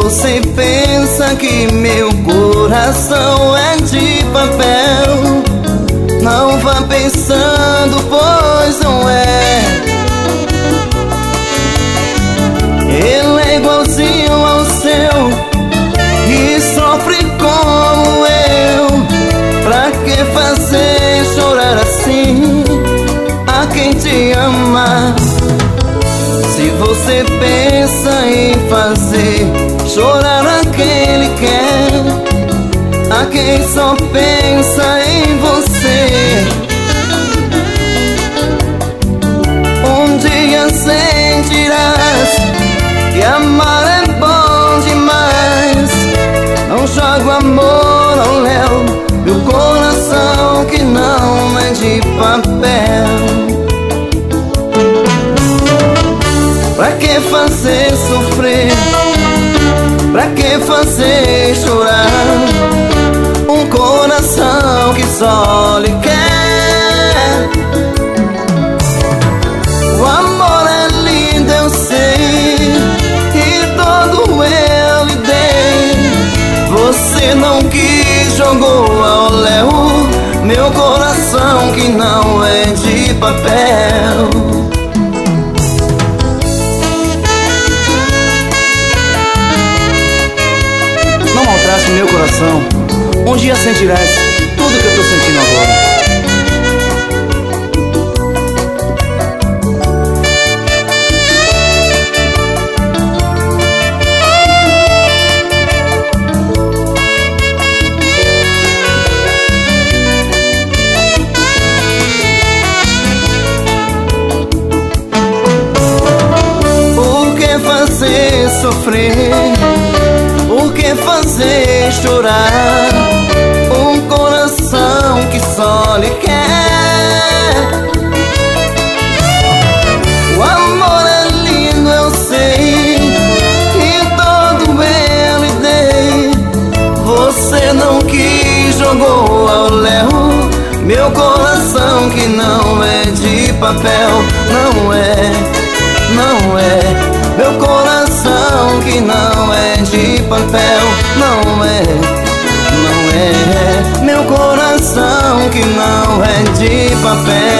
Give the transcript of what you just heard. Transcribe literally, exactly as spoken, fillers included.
você pensa que meu coração é de papel, não vá pensando, pois não é. Ele é igualzinho ao seu e sofre como eu. Pra que fazer chorar assim a quem te ama? Se você pensa em fazer chorar a quem ele quer, a quem só pensa em você, um dia sentirás que amar é bom demais. Não joga o amor ao léu, meu coração que não é de papel. Pra que fazer sofrer? Pra que fazer chorar um coração que só lhe quer? O amor é lindo, eu sei, e todo eu lhe dei. Você não quis, jogou ao léu meu coração que não é de papel. Não maltraste meu coração, um dia sentirás tudo que eu tô sentindo agora. Por que fazer sofrer? Por que fazer chorar um coração que só lhe quer? O amor é lindo, eu sei, e todo eu lhe dei. Você não quis, jogou ao léu meu coração que não é de papel. Não é, não é meu coração que não é de papel. Não é, não é meu coração que não é de papel.